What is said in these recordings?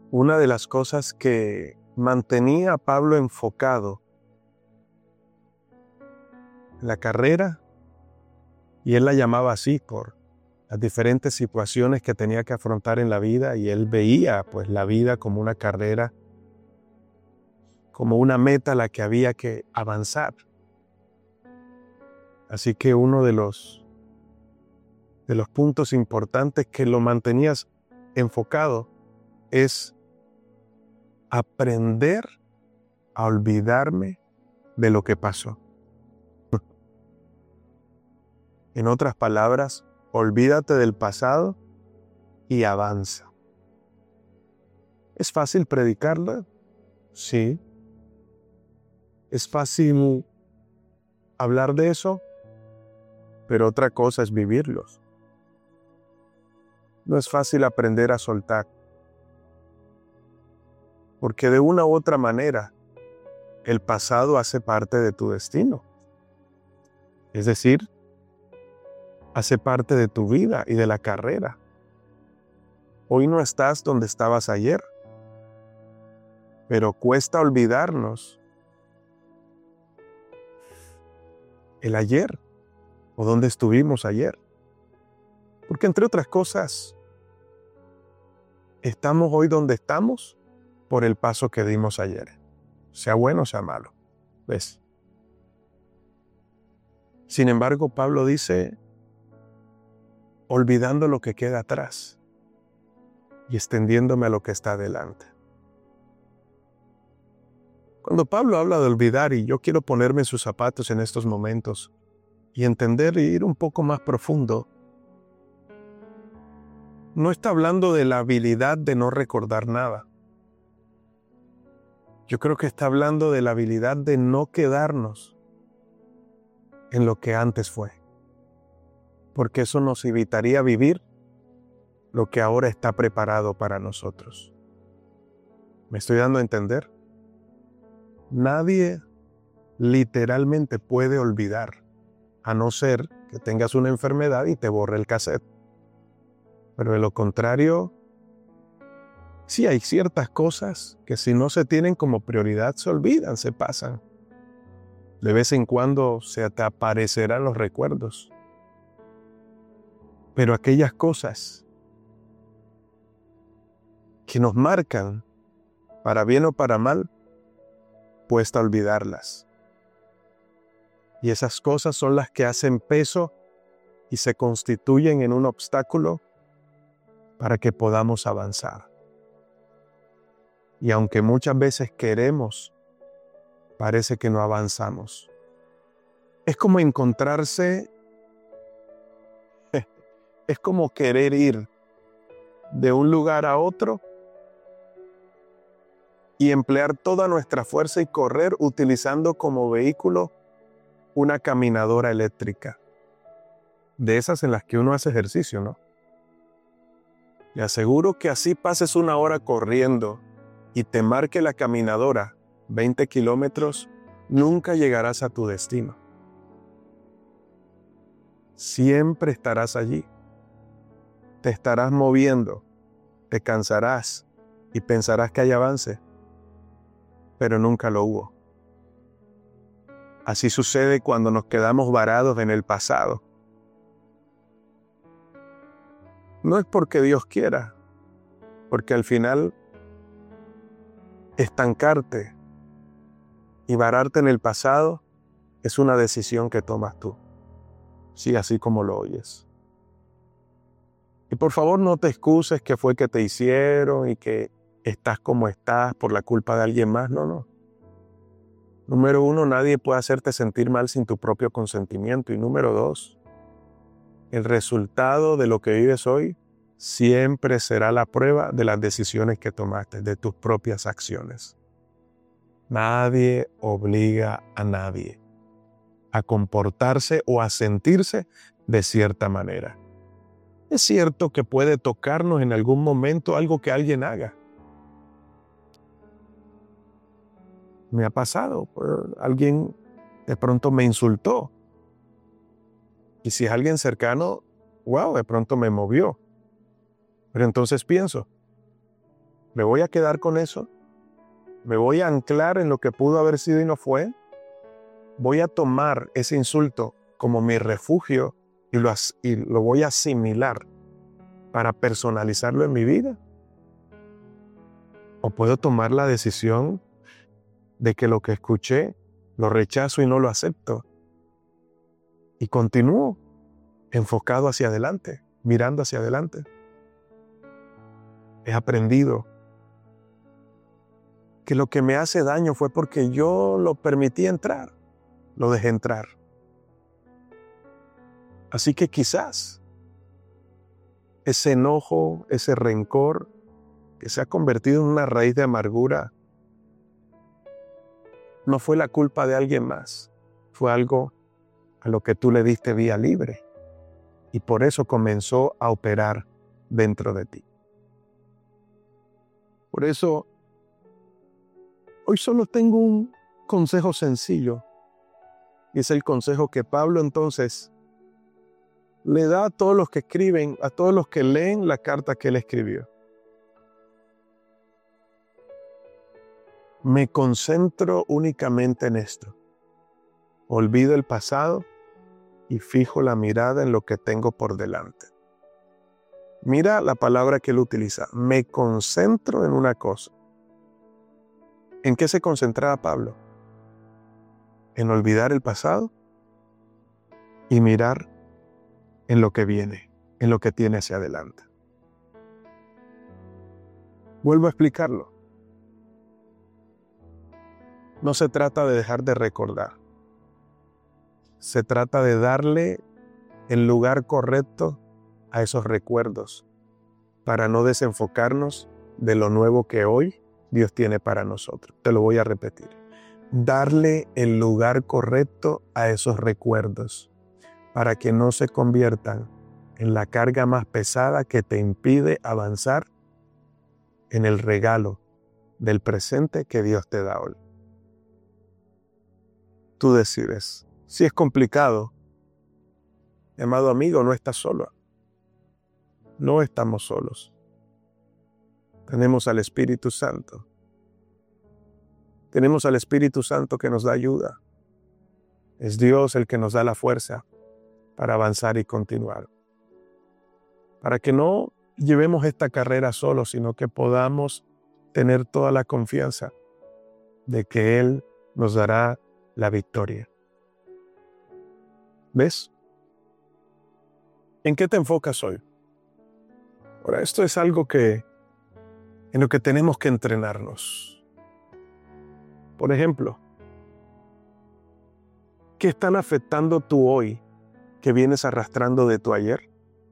Una de las cosas que mantenía a Pablo enfocado en la carrera, y él la llamaba así por las diferentes situaciones que tenía que afrontar en la vida, y él veía pues la vida como una carrera, como una meta a la que había que avanzar. Así que uno de los puntos importantes que lo mantenías enfocado es aprender a olvidarme de lo que pasó. En otras palabras, olvídate del pasado y avanza. ¿Es fácil predicarla? Sí. ¿Es fácil hablar de eso? Pero otra cosa es vivirlos. No es fácil aprender a soltar, porque de una u otra manera el pasado hace parte de tu destino. Es decir, hace parte de tu vida y de la carrera. Hoy no estás donde estabas ayer, pero cuesta olvidarnos el ayer o dónde estuvimos ayer. Porque entre otras cosas, estamos hoy donde estamos por el paso que dimos ayer, sea bueno o sea malo. ¿Ves? Sin embargo, Pablo dice, olvidando lo que queda atrás y extendiéndome a lo que está delante. Cuando Pablo habla de olvidar, y yo quiero ponerme en sus zapatos en estos momentos y entender y ir un poco más profundo, no está hablando de la habilidad de no recordar nada. Yo creo que está hablando de la habilidad de no quedarnos en lo que antes fue, porque eso nos evitaría vivir lo que ahora está preparado para nosotros. ¿Me estoy dando a entender? Nadie literalmente puede olvidar, a no ser que tengas una enfermedad y te borre el cassette. Pero de lo contrario, sí hay ciertas cosas que si no se tienen como prioridad se olvidan, se pasan. De vez en cuando se te aparecerán los recuerdos. Pero aquellas cosas que nos marcan, para bien o para mal, cuesta olvidarlas. Y esas cosas son las que hacen peso y se constituyen en un obstáculo para que podamos avanzar. Y aunque muchas veces queremos, parece que no avanzamos. Es como encontrarse, es como querer ir de un lugar a otro y emplear toda nuestra fuerza y correr utilizando como vehículo una caminadora eléctrica. De esas en las que uno hace ejercicio, ¿no? Le aseguro que así pases una hora corriendo y te marque la caminadora 20 kilómetros, nunca llegarás a tu destino. Siempre estarás allí. Te estarás moviendo, te cansarás y pensarás que hay avance, pero nunca lo hubo. Así sucede cuando nos quedamos varados en el pasado. No es porque Dios quiera, porque al final estancarte y vararte en el pasado es una decisión que tomas tú. Sí, así como lo oyes. Y por favor no te excuses que fue que te hicieron y que estás como estás por la culpa de alguien más. No. Número 1, nadie puede hacerte sentir mal sin tu propio consentimiento. Y número 2, el resultado de lo que vives hoy siempre será la prueba de las decisiones que tomaste, de tus propias acciones. Nadie obliga a nadie a comportarse o a sentirse de cierta manera. Es cierto que puede tocarnos en algún momento algo que alguien haga. Me ha pasado, alguien de pronto me insultó. Y si es alguien cercano, wow, de pronto me movió. Pero entonces pienso, ¿Me voy a quedar con eso? ¿Me voy a anclar en lo que pudo haber sido y no fue? ¿Voy a tomar ese insulto como mi refugio y lo voy a asimilar para personalizarlo en mi vida? ¿O puedo tomar la decisión de que lo que escuché lo rechazo y no lo acepto? Y continúo enfocado hacia adelante, mirando hacia adelante. He aprendido que lo que me hace daño fue porque yo lo permití entrar, lo dejé entrar. Así que quizás ese enojo, ese rencor que se ha convertido en una raíz de amargura, no fue la culpa de alguien más, fue algo a lo que tú le diste vía libre y por eso comenzó a operar dentro de ti. Por eso, hoy solo tengo un consejo sencillo y es el consejo que Pablo entonces le da a todos los que escriben, a todos los que leen la carta que él escribió. Me concentro únicamente en esto. Olvido el pasado y fijo la mirada en lo que tengo por delante. Mira la palabra que él utiliza. Me concentro en una cosa. ¿En qué se concentraba Pablo? En olvidar el pasado y mirar en lo que viene, en lo que tiene hacia adelante. Vuelvo a explicarlo. No se trata de dejar de recordar. Se trata de darle el lugar correcto a esos recuerdos para no desenfocarnos de lo nuevo que hoy Dios tiene para nosotros. Te lo voy a repetir. Darle el lugar correcto a esos recuerdos para que no se conviertan en la carga más pesada que te impide avanzar en el regalo del presente que Dios te da hoy. Tú decides. Si es complicado, amado amigo, no estás solo. No estamos solos. Tenemos al Espíritu Santo. Tenemos al Espíritu Santo que nos da ayuda. Es Dios el que nos da la fuerza para avanzar y continuar. Para que no llevemos esta carrera solos, sino que podamos tener toda la confianza de que Él nos dará la victoria. ¿Ves? ¿En qué te enfocas hoy? Ahora, esto es algo en lo que tenemos que entrenarnos. Por ejemplo, ¿qué están afectando tú hoy que vienes arrastrando de tu ayer?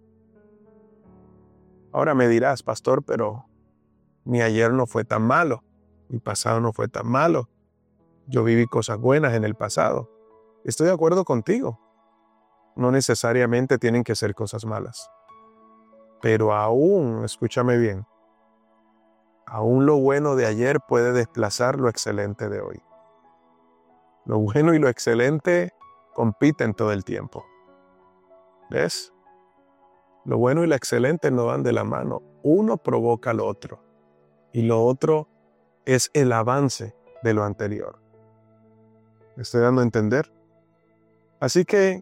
Ahora me dirás, pastor, pero mi ayer no fue tan malo, mi pasado no fue tan malo, yo viví cosas buenas en el pasado. Estoy de acuerdo contigo. No necesariamente tienen que ser cosas malas. Pero aún, escúchame bien, aún lo bueno de ayer puede desplazar lo excelente de hoy. Lo bueno y lo excelente compiten todo el tiempo. ¿Ves? Lo bueno y lo excelente no van de la mano. Uno provoca lo otro. Y lo otro es el avance de lo anterior. ¿Me estoy dando a entender? Así que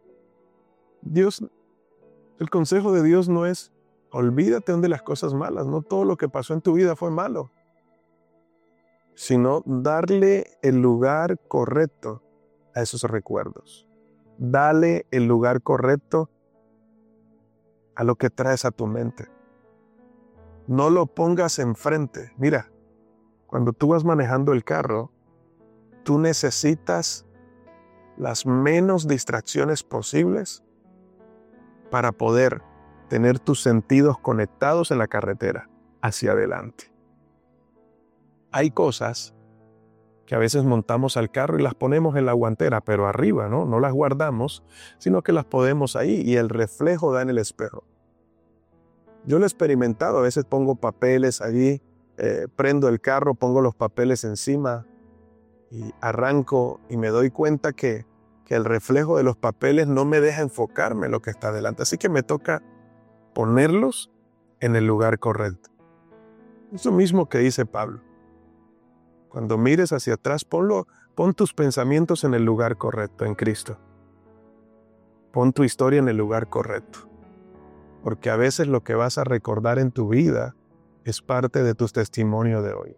el consejo de Dios no es olvídate de las cosas malas. No todo lo que pasó en tu vida fue malo. Sino darle el lugar correcto a esos recuerdos. Dale el lugar correcto a lo que traes a tu mente. No lo pongas enfrente. Mira, cuando tú vas manejando el carro, tú necesitas las menos distracciones posibles para poder tener tus sentidos conectados en la carretera hacia adelante. Hay cosas que a veces montamos al carro y las ponemos en la guantera, pero arriba, ¿no? No las guardamos, sino que las ponemos ahí y el reflejo da en el espejo. Yo lo he experimentado, a veces pongo papeles allí, prendo el carro, pongo los papeles encima y arranco y me doy cuenta que el reflejo de los papeles no me deja enfocarme en lo que está delante. Así que me toca ponerlos en el lugar correcto. Es lo mismo que dice Pablo. Cuando mires hacia atrás, pon tus pensamientos en el lugar correcto, en Cristo. Pon tu historia en el lugar correcto. Porque a veces lo que vas a recordar en tu vida es parte de tu testimonio de hoy.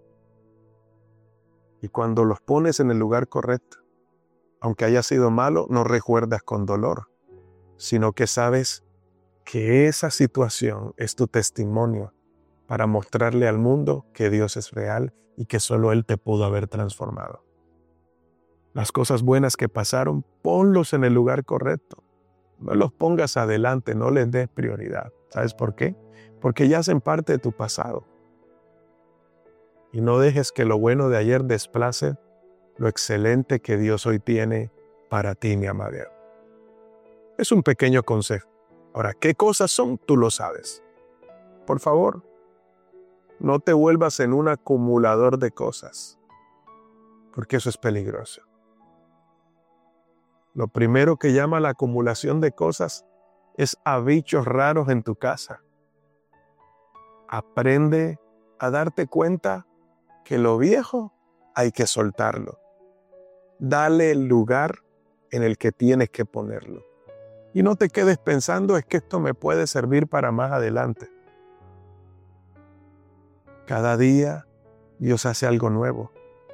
Y cuando los pones en el lugar correcto, aunque haya sido malo, no recuerdas con dolor, sino que sabes que esa situación es tu testimonio para mostrarle al mundo que Dios es real y que solo Él te pudo haber transformado. Las cosas buenas que pasaron, ponlos en el lugar correcto. No los pongas adelante, no les des prioridad. ¿Sabes por qué? Porque ya hacen parte de tu pasado. Y no dejes que lo bueno de ayer desplace lo excelente que Dios hoy tiene para ti, mi amado. Es un pequeño consejo. Ahora, ¿qué cosas son? Tú lo sabes. Por favor, no te vuelvas en un acumulador de cosas, porque eso es peligroso. Lo primero que llama la acumulación de cosas es a bichos raros en tu casa. Aprende a darte cuenta que lo viejo hay que soltarlo. Dale el lugar en el que tienes que ponerlo. Y no te quedes pensando, es que esto me puede servir para más adelante. Cada día Dios hace algo nuevo.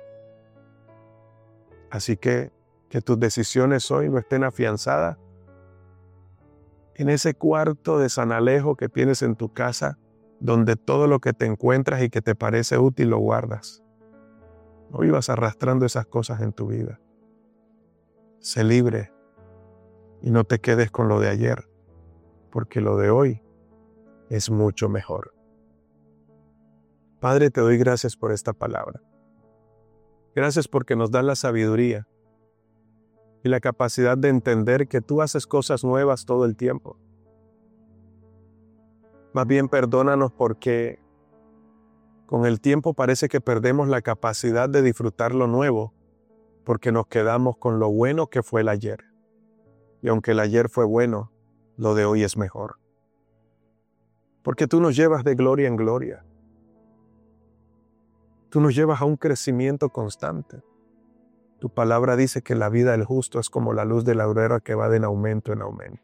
Así que tus decisiones hoy no estén afianzadas en ese cuarto de San Alejo que tienes en tu casa, donde todo lo que te encuentras y que te parece útil lo guardas. No vivas arrastrando esas cosas en tu vida. Sé libre y no te quedes con lo de ayer, porque lo de hoy es mucho mejor. Padre, te doy gracias por esta palabra. Gracias porque nos das la sabiduría y la capacidad de entender que tú haces cosas nuevas todo el tiempo. Más bien perdónanos porque con el tiempo parece que perdemos la capacidad de disfrutar lo nuevo porque nos quedamos con lo bueno que fue el ayer. Y aunque el ayer fue bueno, lo de hoy es mejor. Porque tú nos llevas de gloria en gloria. Tú nos llevas a un crecimiento constante. Tu palabra dice que la vida del justo es como la luz de la aurora que va de aumento en aumento.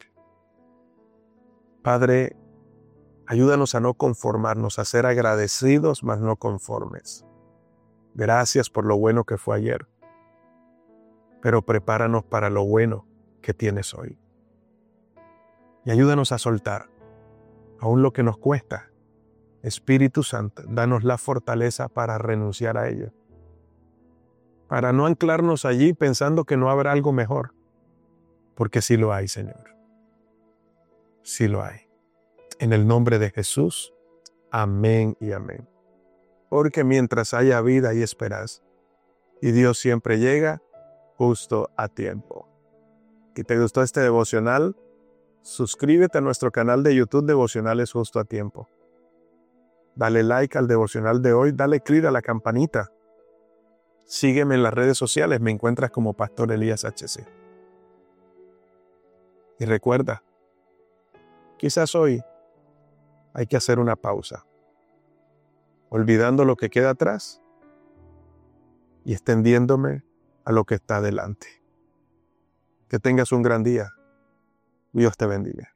Padre, ayúdanos a no conformarnos, a ser agradecidos, mas no conformes. Gracias por lo bueno que fue ayer, pero prepáranos para lo bueno que tienes hoy. Y ayúdanos a soltar, aún lo que nos cuesta. Espíritu Santo, danos la fortaleza para renunciar a ello. Para no anclarnos allí pensando que no habrá algo mejor. Porque sí lo hay, Señor. Sí lo hay. En el nombre de Jesús, amén y amén. Porque mientras haya vida hay esperanza. Y Dios siempre llega justo a tiempo. Si te gustó este devocional, suscríbete a nuestro canal de YouTube Devocionales Justo a Tiempo. Dale like al devocional de hoy, dale clic a la campanita. Sígueme en las redes sociales, me encuentras como Pastor Elías HC. Y recuerda, quizás hoy hay que hacer una pausa, olvidando lo que queda atrás y extendiéndome a lo que está delante. Que tengas un gran día. Dios te bendiga.